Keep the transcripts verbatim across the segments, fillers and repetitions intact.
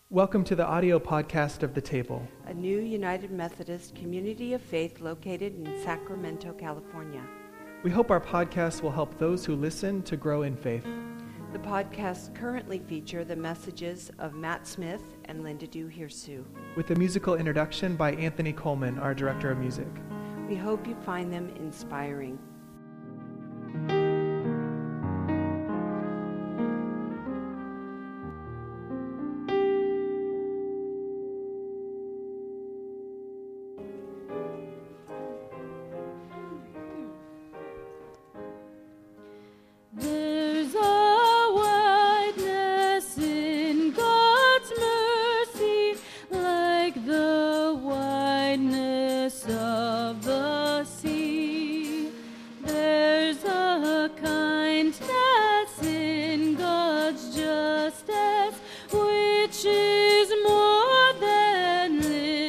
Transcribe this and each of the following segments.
Welcome to the audio podcast of The Table, a new United Methodist community of faith located in Sacramento, California. We hope our podcast will help those who listen to grow in faith. The podcasts currently feature the messages of Matt Smith and Linda Du-Hirsu, with a musical introduction by Anthony Coleman, our director of music. We hope you find them inspiring. There's a wideness in God's mercy, like the wideness of the sea. There's a kindness in God's justice, which is more than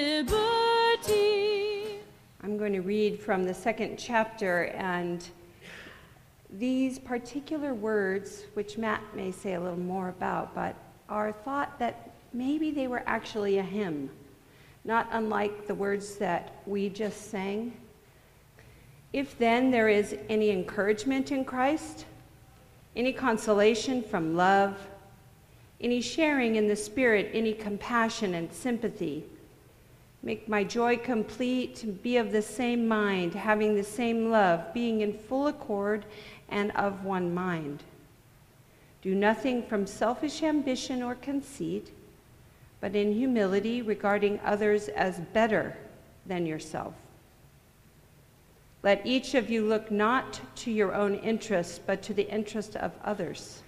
liberty. I'm going to read from the second chapter, and these particular words, which Matt may say a little more about, but are thought that maybe they were actually a hymn, not unlike the words that we just sang. If then there is any encouragement in Christ, any consolation from love, any sharing in the Spirit, any compassion and sympathy, make my joy complete, be of the same mind, having the same love, being in full accord and of one mind. Do nothing from selfish ambition or conceit, but in humility regarding others as better than yourself. Let each of you look not to your own interest, but to the interest of others.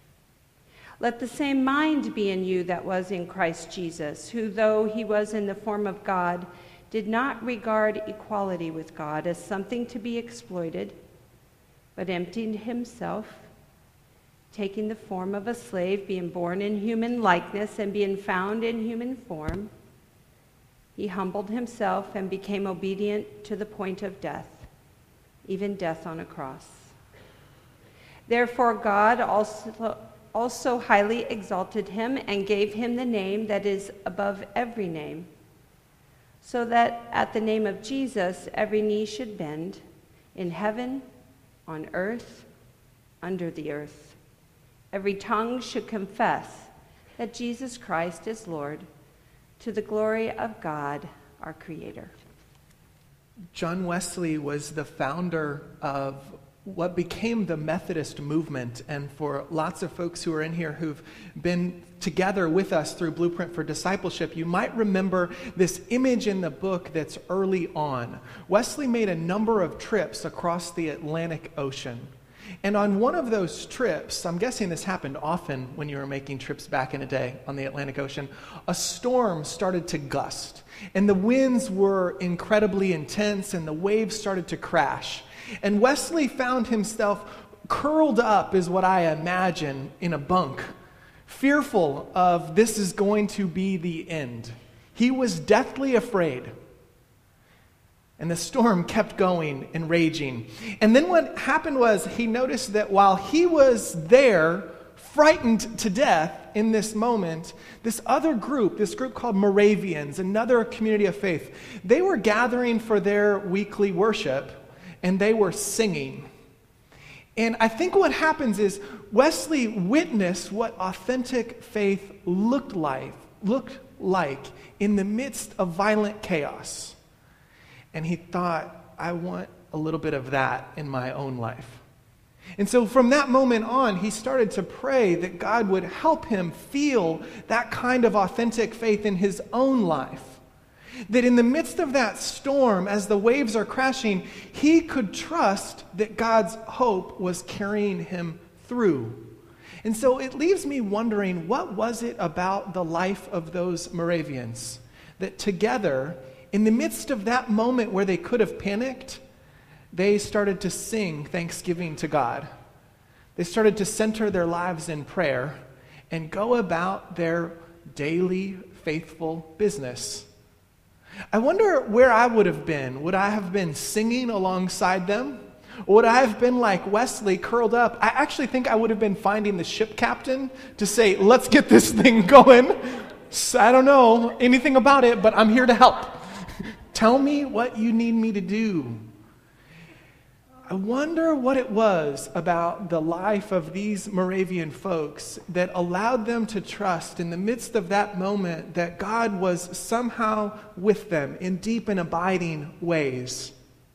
Let the same mind be in you that was in Christ Jesus, who, though he was in the form of God, did not regard equality with God as something to be exploited, but emptied himself, taking the form of a slave, being born in human likeness, and being found in human form. He humbled himself and became obedient to the point of death, even death on a cross. Therefore God also, also highly exalted him and gave him the name that is above every name, so that at the name of Jesus every knee should bend, in heaven, on earth, under the earth. Every tongue should confess that Jesus Christ is Lord, to the glory of God, our Creator. John Wesley was the founder of what became the Methodist movement, and for lots of folks who are in here who've been together with us through Blueprint for Discipleship, you might remember this image in the book that's early on. Wesley made a number of trips across the Atlantic Ocean. And on one of those trips, I'm guessing this happened often when you were making trips back in a day on the Atlantic Ocean, a storm started to gust. And the winds were incredibly intense, and the waves started to crash. And Wesley found himself curled up, is what I imagine, in a bunk, fearful of this is going to be the end. He was deathly afraid. And the storm kept going and raging. And then what happened was he noticed that while he was there, frightened to death in this moment, this other group, this group called Moravians, another community of faith, they were gathering for their weekly worship, and they were singing. And I think what happens is Wesley witnessed what authentic faith looked like, looked like in the midst of violent chaos. And he thought, I want a little bit of that in my own life. And so from that moment on, he started to pray that God would help him feel that kind of authentic faith in his own life. That in the midst of that storm, as the waves are crashing, he could trust that God's hope was carrying him through. And so it leaves me wondering, what was it about the life of those Moravians that together, in the midst of that moment where they could have panicked, they started to sing thanksgiving to God. They started to center their lives in prayer and go about their daily faithful business. I wonder where I would have been. Would I have been singing alongside them? Would I have been like Wesley, curled up? I actually think I would have been finding the ship captain to say, let's get this thing going. I don't know anything about it, but I'm here to help. Tell me what you need me to do. I wonder what it was about the life of these Moravian folks that allowed them to trust in the midst of that moment that God was somehow with them in deep and abiding ways.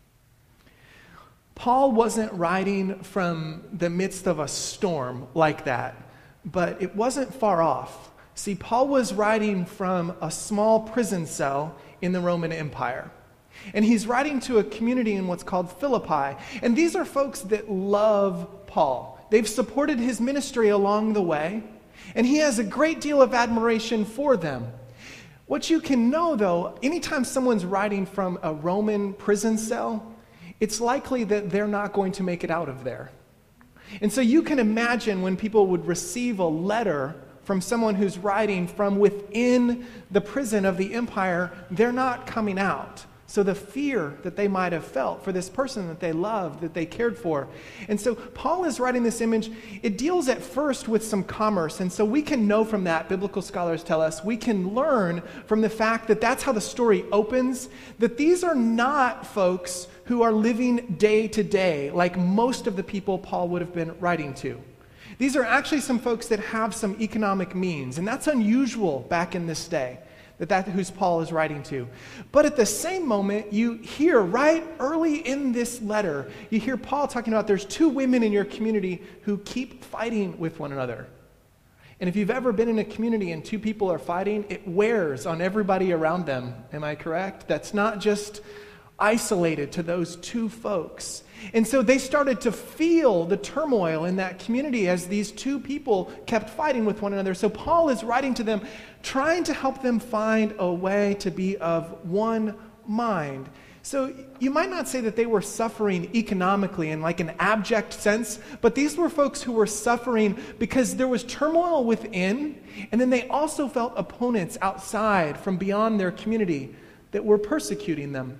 Paul wasn't writing from the midst of a storm like that, but it wasn't far off. See, Paul was writing from a small prison cell in the Roman Empire. And he's writing to a community in what's called Philippi. And these are folks that love Paul. They've supported his ministry along the way. And he has a great deal of admiration for them. What you can know, though, anytime someone's writing from a Roman prison cell, it's likely that they're not going to make it out of there. And so you can imagine when people would receive a letter from someone who's writing from within the prison of the empire, they're not coming out. So the fear that they might have felt for this person that they loved, that they cared for. And so Paul is writing this image. It deals at first with some commerce. And so we can know from that, biblical scholars tell us, we can learn from the fact that that's how the story opens, that these are not folks who are living day to day like most of the people Paul would have been writing to. These are actually some folks that have some economic means. And that's unusual back in this day. That that's who Paul is writing to. But at the same moment, you hear right early in this letter, you hear Paul talking about there's two women in your community who keep fighting with one another. And if you've ever been in a community and two people are fighting, it wears on everybody around them. Am I correct? That's not just isolated to those two folks. And so they started to feel the turmoil in that community as these two people kept fighting with one another. So Paul is writing to them, trying to help them find a way to be of one mind. So you might not say that they were suffering economically in like an abject sense, but these were folks who were suffering because there was turmoil within, and then they also felt opponents outside from beyond their community that were persecuting them.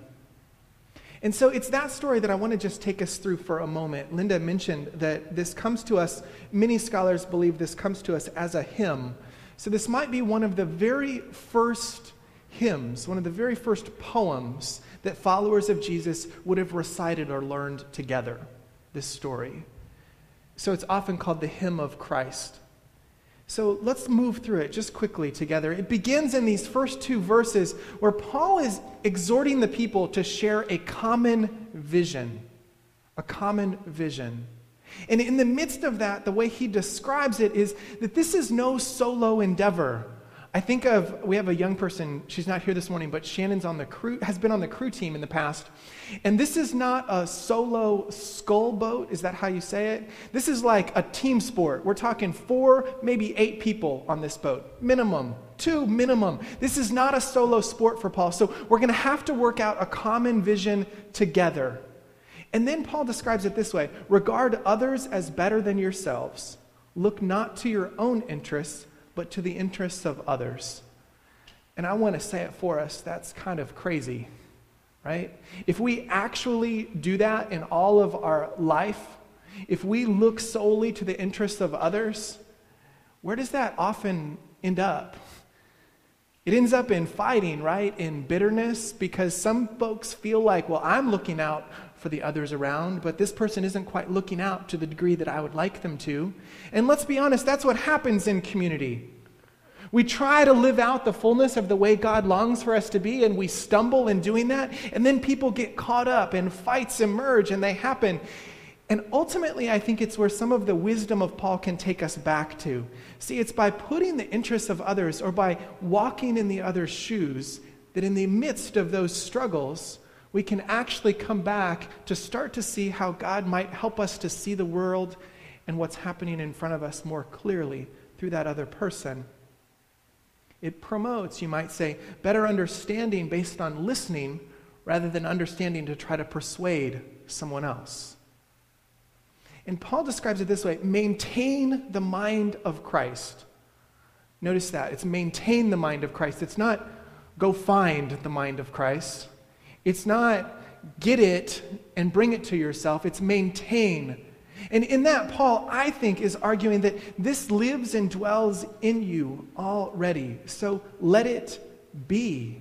And so it's that story that I want to just take us through for a moment. Linda mentioned that this comes to us, many scholars believe this comes to us as a hymn. So this might be one of the very first hymns, one of the very first poems that followers of Jesus would have recited or learned together, this story. So it's often called the Hymn of Christ. So let's move through it just quickly together. It begins in these first two verses where Paul is exhorting the people to share a common vision. A common vision. And in the midst of that, the way he describes it is that this is no solo endeavor. I think of, we have a young person, she's not here this morning, but Shannon's on the crew, has been on the crew team in the past. And this is not a solo scull boat, is that how you say it? This is like a team sport. We're talking four, maybe eight people on this boat, minimum, two minimum. This is not a solo sport for Paul. So we're going to have to work out a common vision together. And then Paul describes it this way: regard others as better than yourselves. Look not to your own interests, but to the interests of others. And I want to say it for us, that's kind of crazy, right? If we actually do that in all of our life, if we look solely to the interests of others, where does that often end up? It ends up in fighting, right? In bitterness, because some folks feel like, well, I'm looking out for the others around, but this person isn't quite looking out to the degree that I would like them to. And let's be honest, that's what happens in community. We try to live out the fullness of the way God longs for us to be, and we stumble in doing that, and then people get caught up, and fights emerge, and they happen. And ultimately, I think it's where some of the wisdom of Paul can take us back to. See, it's by putting the interests of others, or by walking in the other's shoes, that in the midst of those struggles, we can actually come back to start to see how God might help us to see the world and what's happening in front of us more clearly through that other person. It promotes, you might say, better understanding based on listening rather than understanding to try to persuade someone else. And Paul describes it this way: maintain the mind of Christ. Notice that. It's maintain the mind of Christ. It's not go find the mind of Christ. It's not get it and bring it to yourself. It's maintain. And in that, Paul, I think, is arguing that this lives and dwells in you already. So let it be.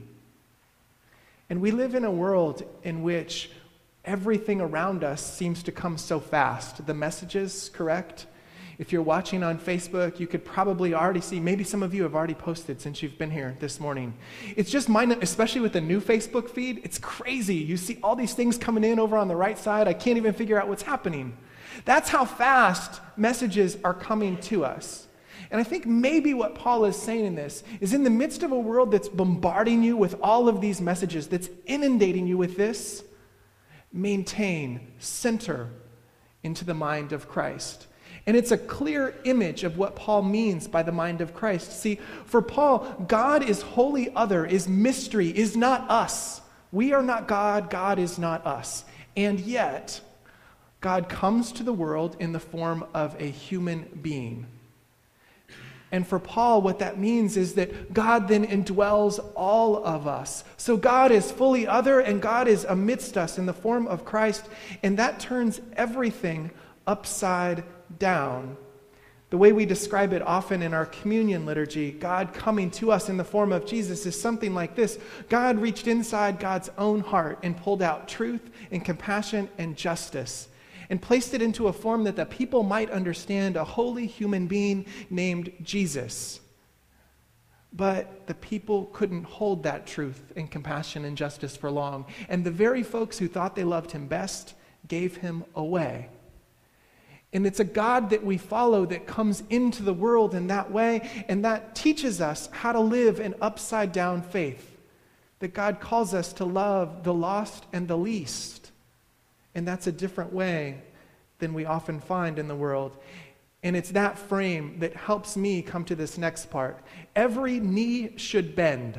And we live in a world in which everything around us seems to come so fast. The messages, correct? If you're watching on Facebook, you could probably already see, maybe some of you have already posted since you've been here this morning. It's just mine, especially with the new Facebook feed, it's crazy. You see all these things coming in over on the right side. I can't even figure out what's happening. That's how fast messages are coming to us. And I think maybe what Paul is saying in this is in the midst of a world that's bombarding you with all of these messages, that's inundating you with this, maintain, center into the mind of Christ. And it's a clear image of what Paul means by the mind of Christ. See, for Paul, God is wholly other, is mystery, is not us. We are not God, God is not us. And yet, God comes to the world in the form of a human being. And for Paul, what that means is that God then indwells all of us. So God is fully other, and God is amidst us in the form of Christ, and that turns everything upside down. The way we describe it often in our communion liturgy, God coming to us in the form of Jesus, is something like this. God reached inside God's own heart and pulled out truth and compassion and justice and placed it into a form that the people might understand, a holy human being named Jesus. But the people couldn't hold that truth and compassion and justice for long. And the very folks who thought they loved him best gave him away. And it's a God that we follow that comes into the world in that way, and that teaches us how to live an upside-down faith, that God calls us to love the lost and the least. And that's a different way than we often find in the world. And it's that frame that helps me come to this next part. Every knee should bend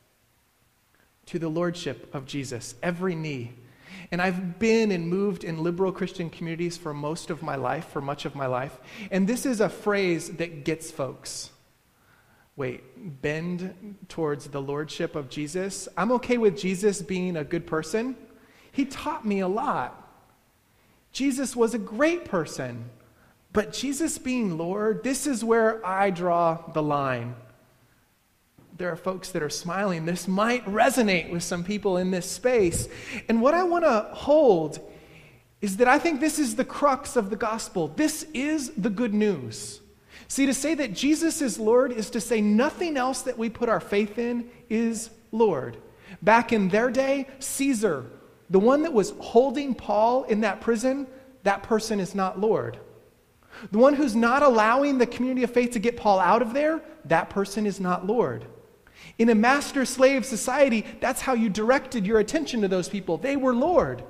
to the lordship of Jesus. Every knee. And I've been and moved in liberal Christian communities for most of my life, for much of my life. And this is a phrase that gets folks. Wait, bend towards the lordship of Jesus? I'm okay with Jesus being a good person. He taught me a lot. Jesus was a great person. But Jesus being Lord, this is where I draw the line. There are folks that are smiling. This might resonate with some people in this space. And what I want to hold is that I think this is the crux of the gospel. This is the good news. See, to say that Jesus is Lord is to say nothing else that we put our faith in is Lord. Back in their day, Caesar, the one that was holding Paul in that prison, that person is not Lord. The one who's not allowing the community of faith to get Paul out of there, that person is not Lord. In a master-slave society, that's how you directed your attention to those people. They were Lord.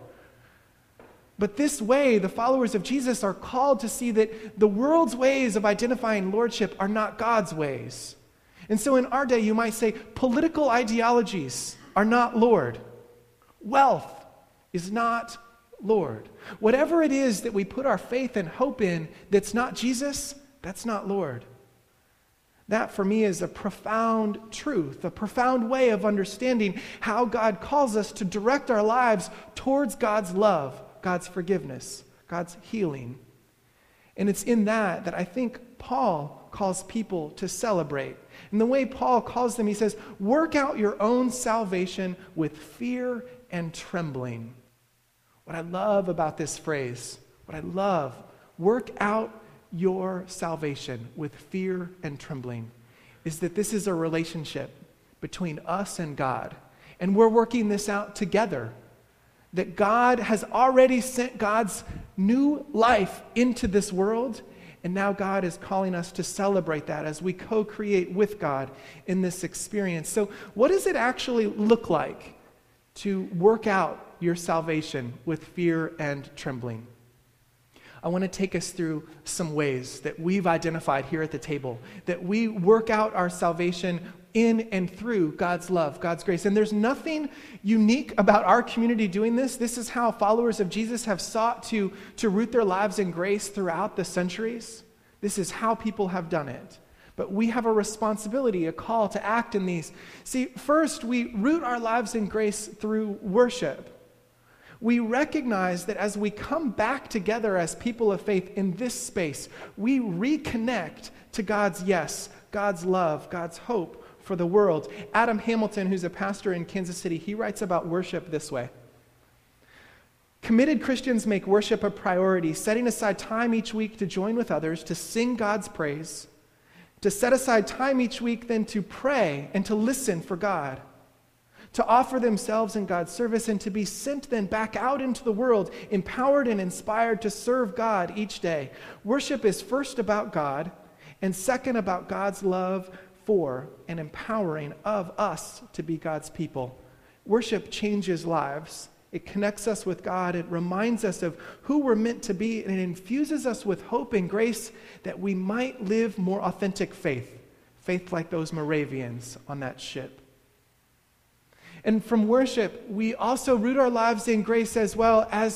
But this way, the followers of Jesus are called to see that the world's ways of identifying lordship are not God's ways. And so in our day, you might say, political ideologies are not Lord. Wealth is not Lord. Whatever it is that we put our faith and hope in that's not Jesus, that's not Lord. That for me is a profound truth, a profound way of understanding how God calls us to direct our lives towards God's love, God's forgiveness, God's healing. And it's in that that I think Paul calls people to celebrate. And the way Paul calls them, he says, work out your own salvation with fear and trembling. What I love about this phrase, what I love, work out your salvation with fear and trembling, is that this is a relationship between us and God. And we're working this out together. That God has already sent God's new life into this world, and now God is calling us to celebrate that as we co-create with God in this experience. So what does it actually look like to work out your salvation with fear and trembling? I want to take us through some ways that we've identified here at the table, that we work out our salvation in and through God's love, God's grace. And there's nothing unique about our community doing this. This is how followers of Jesus have sought to, to root their lives in grace throughout the centuries. This is how people have done it. But we have a responsibility, a call to act in these. See, first, we root our lives in grace through worship. we recognize that as we come back together as people of faith in this space, we reconnect to God's yes, God's love, God's hope for the world. Adam Hamilton, who's a pastor in Kansas City, he writes about worship this way. Committed Christians make worship a priority, setting aside time each week to join with others, to sing God's praise, to set aside time each week then to pray and to listen for God, to offer themselves in God's service, and to be sent then back out into the world, empowered and inspired to serve God each day. Worship is first about God, and second about God's love for and empowering of us to be God's people. Worship changes lives. It connects us with God. It reminds us of who we're meant to be, and it infuses us with hope and grace that we might live more authentic faith, faith like those Moravians on that ship. And from worship, we also root our lives in grace as well as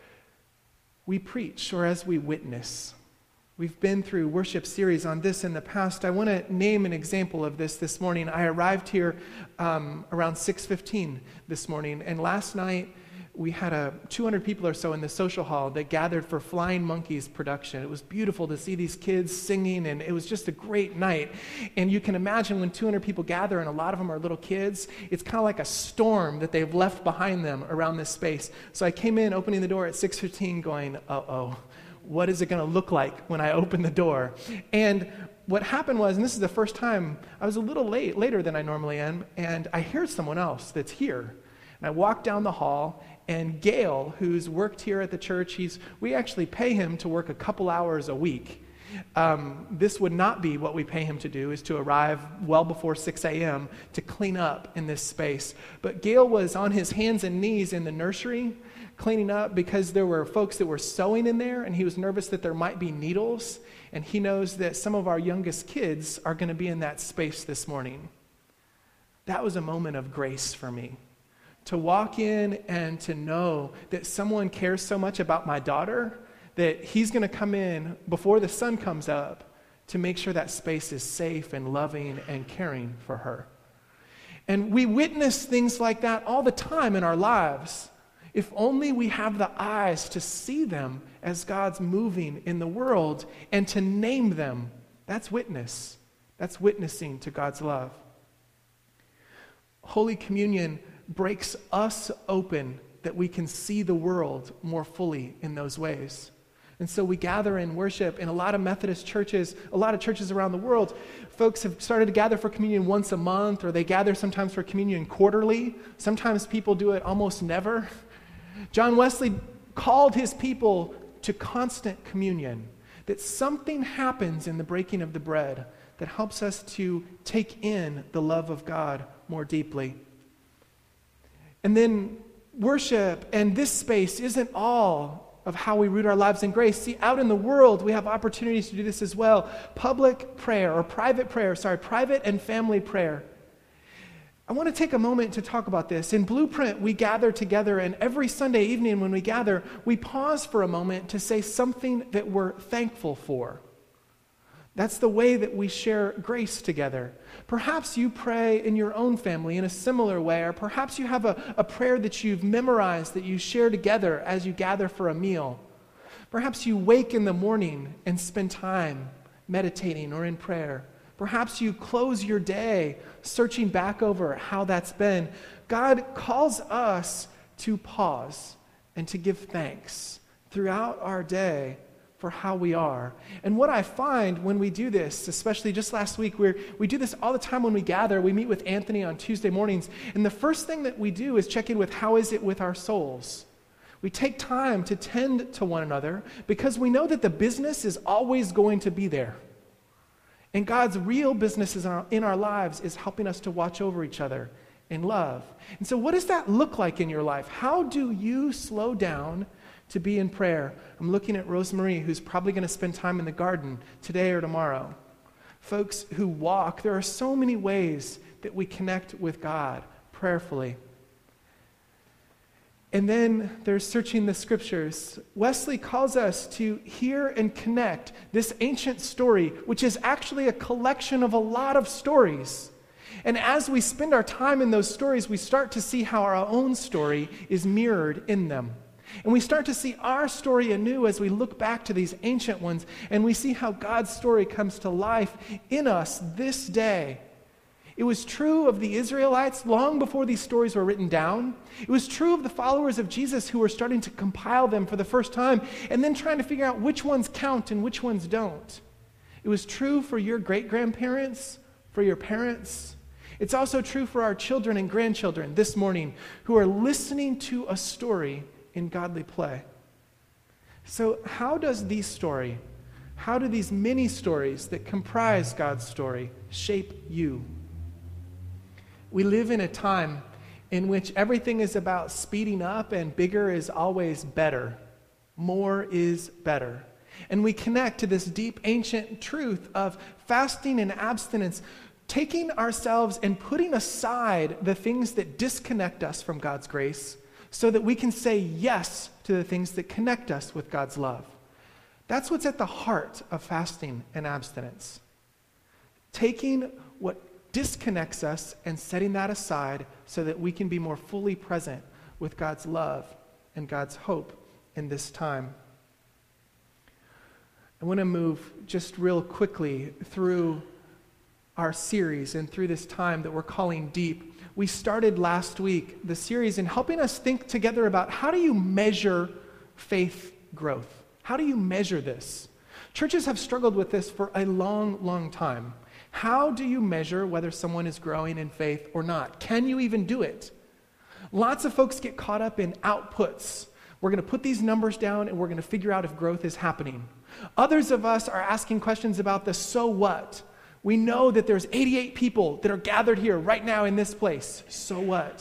we preach or as we witness. We've been through worship series on this in the past. I want to name an example of this this morning. I arrived here um, around six fifteen this morning, and last night we had a two hundred people or so in the social hall that gathered for Flying Monkeys production. It was beautiful to see these kids singing, and it was just a great night. And you can imagine when two hundred people gather, and a lot of them are little kids, it's kind of like a storm that they've left behind them around this space. So I came in, opening the door at six fifteen, going, uh-oh, what is it going to look like when I open the door? And what happened was, and this is the first time, I was a little late, later than I normally am, and I hear someone else that's here. And I walk down the hall, and Gail, who's worked here at the church, he's we actually pay him to work a couple hours a week. Um, this would not be what we pay him to do, is to arrive well before six a.m. to clean up in this space. But Gail was on his hands and knees in the nursery cleaning up because there were folks that were sewing in there, and he was nervous that there might be needles, and he knows that some of our youngest kids are going to be in that space this morning. That was a moment of grace for me. To walk in and to know that someone cares so much about my daughter that he's going to come in before the sun comes up to make sure that space is safe and loving and caring for her. And we witness things like that all the time in our lives. If only we have the eyes to see them as God's moving in the world and to name them. That's witness. That's witnessing to God's love. Holy Communion breaks us open that we can see the world more fully in those ways. And so we gather in worship in a lot of Methodist churches, a lot of churches around the world. Folks have started to gather for communion once a month, or they gather sometimes for communion quarterly. Sometimes people do it almost never. John Wesley called his people to constant communion, that something happens in the breaking of the bread that helps us to take in the love of God more deeply. And then worship and this space isn't all of how we root our lives in grace. See, out in the world, we have opportunities to do this as well. Public prayer, or private prayer, sorry, private and family prayer. I want to take a moment to talk about this. In Blueprint, we gather together, and every Sunday evening when we gather, we pause for a moment to say something that we're thankful for. That's the way that we share grace together. Perhaps you pray in your own family in a similar way, or perhaps you have a, a prayer that you've memorized that you share together as you gather for a meal. Perhaps you wake in the morning and spend time meditating or in prayer. Perhaps you close your day searching back over how that's been. God calls us to pause and to give thanks throughout our day for how we are. And what I find when we do this, especially just last week, we we do this all the time when we gather. We meet with Anthony on Tuesday mornings, and the first thing that we do is check in with how is it with our souls. We take time to tend to one another because we know that the business is always going to be there. And God's real business in our, in our lives is helping us to watch over each other in love. And so what does that look like in your life? How do you slow down to be in prayer? I'm looking at Rosemarie, who's probably going to spend time in the garden today or tomorrow. Folks who walk, there are so many ways that we connect with God prayerfully. And then there's searching the scriptures. Wesley calls us to hear and connect this ancient story, which is actually a collection of a lot of stories. And as we spend our time in those stories, we start to see how our own story is mirrored in them. And we start to see our story anew as we look back to these ancient ones, and we see how God's story comes to life in us this day. It was true of the Israelites long before these stories were written down. It was true of the followers of Jesus who were starting to compile them for the first time and then trying to figure out which ones count and which ones don't. It was true for your great-grandparents, for your parents. It's also true for our children and grandchildren this morning who are listening to a story in godly play. So how does these story, how do these many stories that comprise God's story shape you? We live in a time in which everything is about speeding up and bigger is always better. More is better. And we connect to this deep ancient truth of fasting and abstinence, taking ourselves and putting aside the things that disconnect us from God's grace so that we can say yes to the things that connect us with God's love. That's what's at the heart of fasting and abstinence. Taking what disconnects us and setting that aside so that we can be more fully present with God's love and God's hope in this time. I want to move just real quickly through our series and through this time that we're calling Deep. We started last week the series in helping us think together about how do you measure faith growth? How do you measure this? Churches have struggled with this for a long, long time. How do you measure whether someone is growing in faith or not? Can you even do it? Lots of folks get caught up in outputs. We're going to put these numbers down and we're going to figure out if growth is happening. Others of us are asking questions about the so what. We know that there's eighty-eight people that are gathered here right now in this place. So what?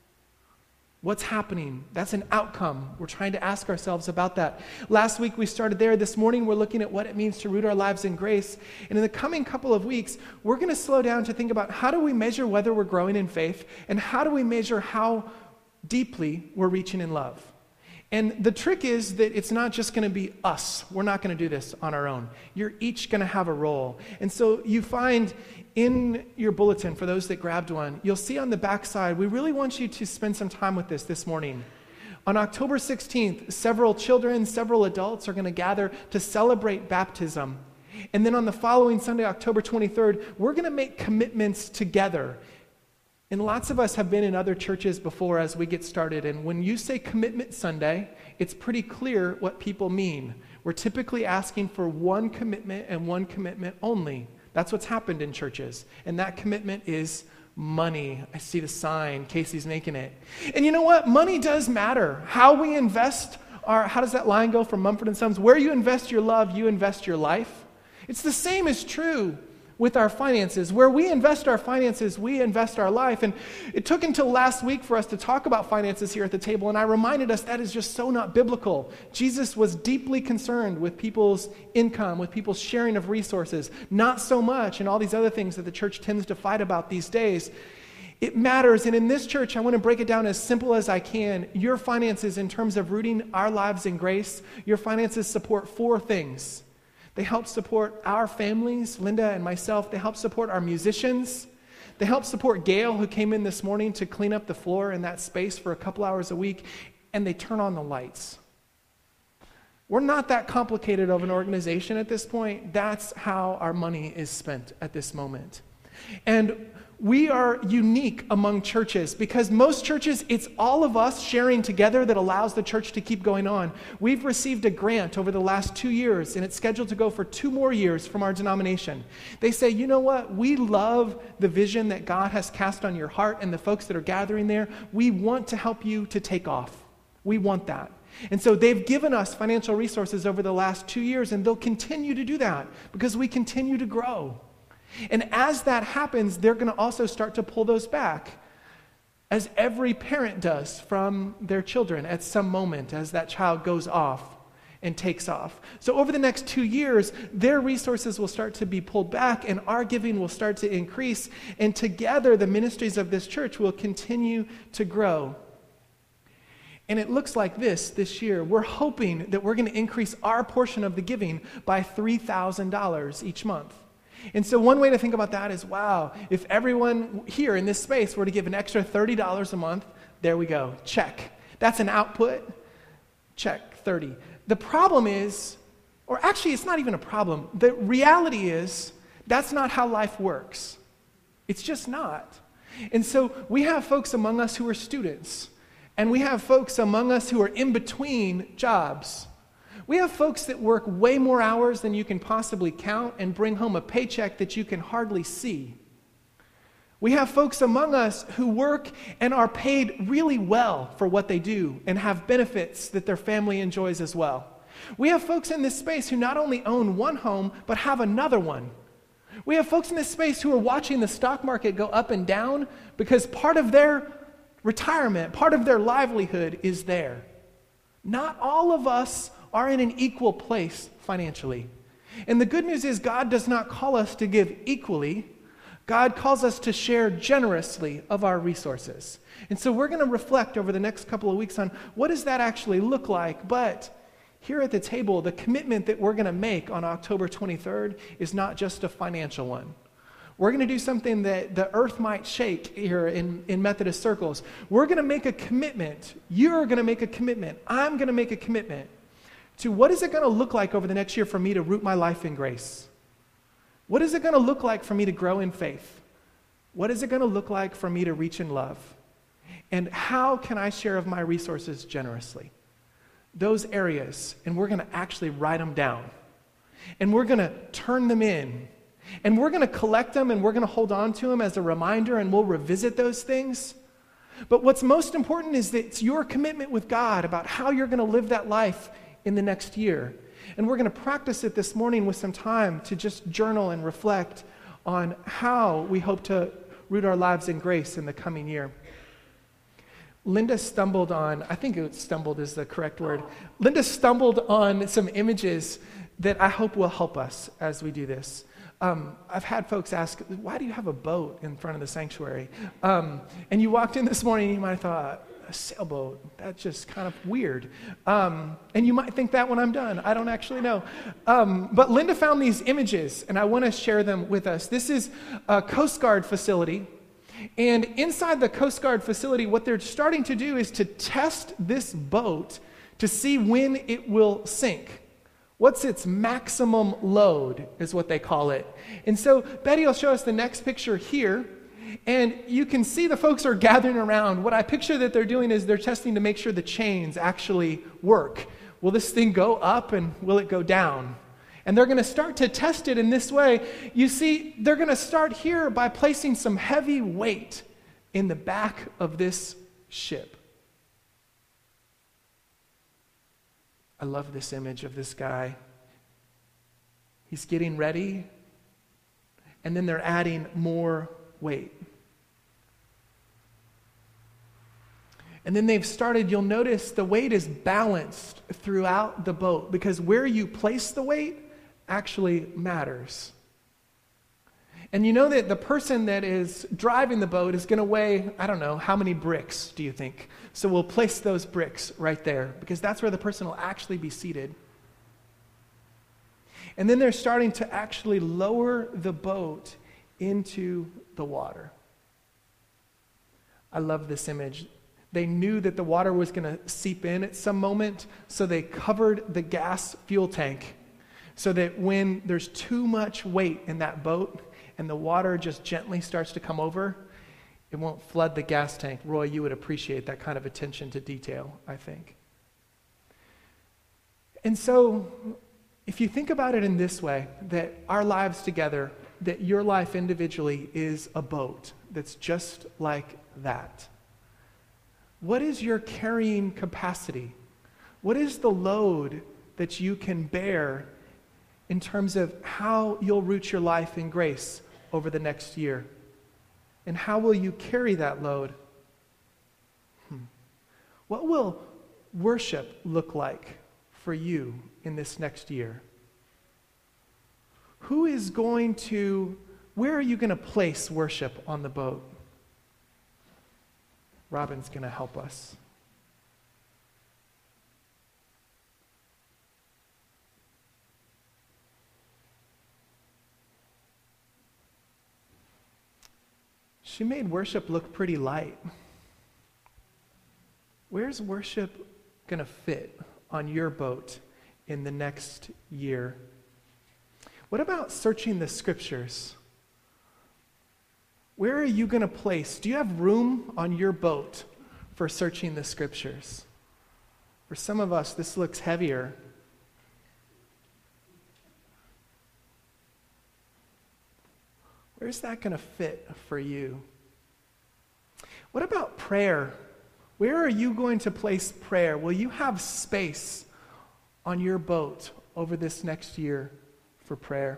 What's happening? That's an outcome. We're trying to ask ourselves about that. Last week we started there. This morning we're looking at what it means to root our lives in grace. And in the coming couple of weeks, we're going to slow down to think about how do we measure whether we're growing in faith and how do we measure how deeply we're reaching in love. And the trick is that it's not just going to be us. We're not going to do this on our own. You're each going to have a role. And so you find in your bulletin, for those that grabbed one, you'll see on the back side, we really want you to spend some time with this this morning. On October sixteenth, several children, several adults are going to gather to celebrate baptism. And then on the following Sunday, October twenty-third, we're going to make commitments together. And lots of us have been in other churches before as we get started. And when you say Commitment Sunday, it's pretty clear what people mean. We're typically asking for one commitment and one commitment only. That's what's happened in churches. And that commitment is money. I see the sign. Casey's making it. And you know what? Money does matter. How we invest our, how does that line go from Mumford and Sons? Where you invest your love, you invest your life. It's the same is true with our finances. Where we invest our finances, we invest our life. And it took until last week for us to talk about finances here at the table, and I reminded us that is just so not biblical. Jesus was deeply concerned with people's income, with people's sharing of resources, not so much in all these other things that the church tends to fight about these days. It matters, and in this church, I want to break it down as simple as I can. Your finances, in terms of rooting our lives in grace, your finances support four things. They help support our families, Linda and myself. They help support our musicians. They help support Gail, who came in this morning to clean up the floor in that space for a couple hours a week. And they turn on the lights. We're not that complicated of an organization at this point. That's how our money is spent at this moment. And we are unique among churches because most churches, it's all of us sharing together that allows the church to keep going on. We've received a grant over the last two years, and it's scheduled to go for two more years from our denomination. They say, you know what? We love the vision that God has cast on your heart and the folks that are gathering there. We want to help you to take off. We want that. And so they've given us financial resources over the last two years, and they'll continue to do that because we continue to grow. And as that happens, they're going to also start to pull those back, as every parent does from their children at some moment as that child goes off and takes off. So over the next two years, their resources will start to be pulled back and our giving will start to increase. And together, the ministries of this church will continue to grow. And it looks like this this year. We're hoping that we're going to increase our portion of the giving by three thousand dollars each month. And so one way to think about that is, wow, if everyone here in this space were to give an extra thirty dollars a month, there we go, check. That's an output, check, thirty. The problem is, or actually it's not even a problem, the reality is that's not how life works. It's just not. And so we have folks among us who are students, and we have folks among us who are in between jobs. We have folks that work way more hours than you can possibly count and bring home a paycheck that you can hardly see. We have folks among us who work and are paid really well for what they do and have benefits that their family enjoys as well. We have folks in this space who not only own one home, but have another one. We have folks in this space who are watching the stock market go up and down because part of their retirement, part of their livelihood is there. Not all of us are in an equal place financially. And the good news is God does not call us to give equally. God calls us to share generously of our resources. And so we're going to reflect over the next couple of weeks on what does that actually look like. But here at the table, the commitment that we're going to make on October twenty-third is not just a financial one. We're going to do something that the earth might shake here in, in Methodist circles. We're going to make a commitment. You're going to make a commitment. I'm going to make a commitment to what is it going to look like over the next year for me to root my life in grace? What is it going to look like for me to grow in faith? What is it going to look like for me to reach in love? And how can I share of my resources generously? Those areas, and we're going to actually write them down. And we're going to turn them in. And we're going to collect them, and we're going to hold on to them as a reminder, and we'll revisit those things. But what's most important is that it's your commitment with God about how you're going to live that life in the next year. And we're going to practice it this morning with some time to just journal and reflect on how we hope to root our lives in grace in the coming year. Linda stumbled on, I think it stumbled is the correct word. Linda stumbled on some images that I hope will help us as we do this. Um, I've had folks ask, why do you have a boat in front of the sanctuary? Um, and you walked in this morning and you might have thought, a sailboat, that's just kind of weird. Um, and you might think that when I'm done. I don't actually know. Um, but Linda found these images, and I want to share them with us. This is a Coast Guard facility. And inside the Coast Guard facility, what they're starting to do is to test this boat to see when it will sink. What's its maximum load is what they call it. And so Betty will show us the next picture here. And you can see the folks are gathering around. What I picture that they're doing is they're testing to make sure the chains actually work. Will this thing go up and will it go down? And they're going to start to test it in this way. You see, they're going to start here by placing some heavy weight in the back of this ship. I love this image of this guy. He's getting ready, and then they're adding more weight. And then they've started, you'll notice the weight is balanced throughout the boat because where you place the weight actually matters. And you know that the person that is driving the boat is going to weigh, I don't know, how many bricks do you think? So we'll place those bricks right there because that's where the person will actually be seated. And then they're starting to actually lower the boat into the water. I love this image. They knew that the water was going to seep in at some moment, so they covered the gas fuel tank so that when there's too much weight in that boat and the water just gently starts to come over, it won't flood the gas tank. Roy, you would appreciate that kind of attention to detail, I think. And so, if you think about it in this way, that our lives together, that your life individually is a boat that's just like that. What is your carrying capacity? What is the load that you can bear in terms of how you'll root your life in grace over the next year? And how will you carry that load? Hmm. What will worship look like for you in this next year? Who is going to, where are you going to place worship on the boat? Robin's going to help us. She made worship look pretty light. Where's worship going to fit on your boat in the next year? What about searching the scriptures? Where are you going to place? Do you have room on your boat for searching the scriptures? For some of us, this looks heavier. Where's that going to fit for you? What about prayer? Where are you going to place prayer? Will you have space on your boat over this next year for prayer?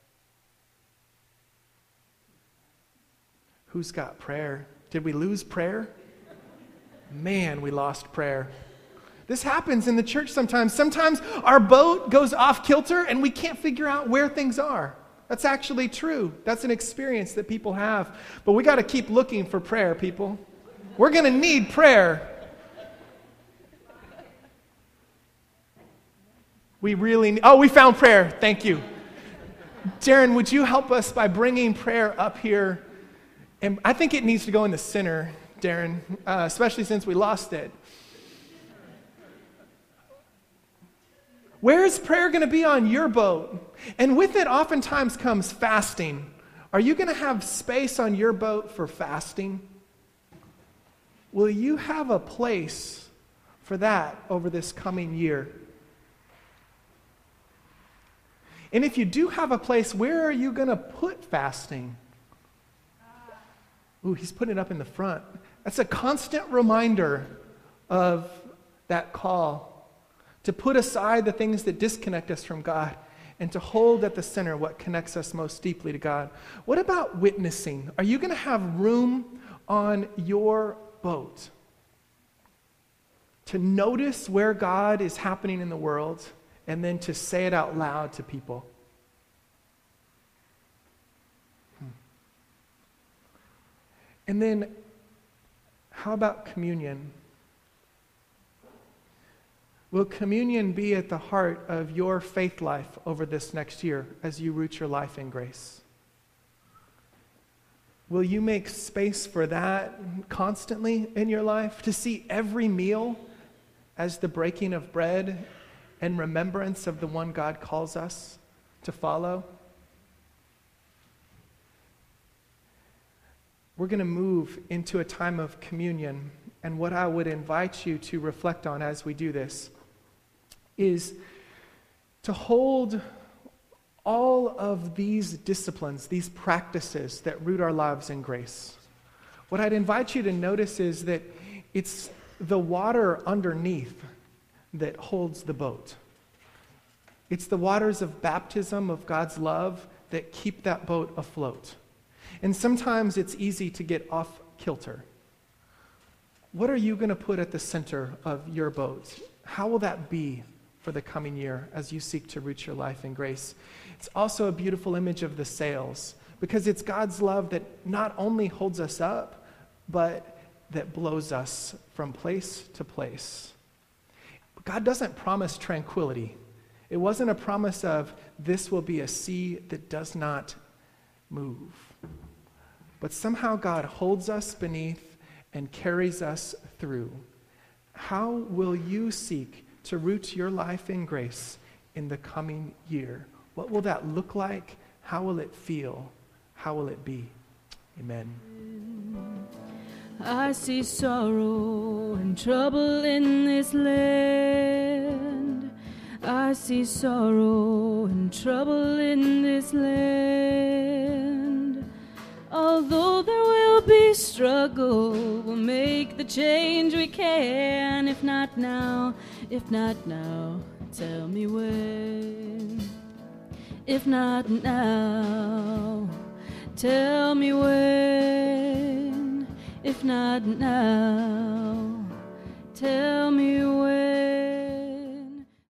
Who's got prayer? Did we lose prayer? Man, we lost prayer. This happens in the church sometimes. Sometimes our boat goes off kilter and we can't figure out where things are. That's actually true. That's an experience that people have. But we got to keep looking for prayer, people. We're going to need prayer. We really need, oh, we found prayer. Thank you. Darren, would you help us by bringing prayer up here? And I think it needs to go in the center, Darren, uh, especially since we lost it. Where is prayer going to be on your boat? And with it oftentimes comes fasting. Are you going to have space on your boat for fasting? Will you have a place for that over this coming year? And if you do have a place, where are you going to put fasting? Ooh, he's putting it up in the front. That's a constant reminder of that call to put aside the things that disconnect us from God and to hold at the center what connects us most deeply to God. What about witnessing? Are you going to have room on your boat to notice where God is happening in the world and then to say it out loud to people? Hmm. And then, how about communion? Will communion be at the heart of your faith life over this next year as you root your life in grace? Will you make space for that constantly in your life? To see every meal as the breaking of bread and remembrance of the one God calls us to follow? We're going to move into a time of communion, and what I would invite you to reflect on as we do this is to hold all of these disciplines, these practices that root our lives in grace. What I'd invite you to notice is that it's the water underneath that holds the boat. It's the waters of baptism, of God's love, that keep that boat afloat. And sometimes it's easy to get off kilter. What are you going to put at the center of your boat? How will that be for the coming year as you seek to root your life in grace? It's also a beautiful image of the sails, because it's God's love that not only holds us up, but that blows us from place to place. God doesn't promise tranquility. It wasn't a promise of this will be a sea that does not move. But somehow God holds us beneath and carries us through. How will you seek to root your life in grace in the coming year? What will that look like? How will it feel? How will it be? Amen. I see sorrow and trouble in this land. I see sorrow and trouble in this land. Although there will be struggle, we'll make the change we can. If not now, if not now, tell me when. If not now, tell me when. If not now, tell me when.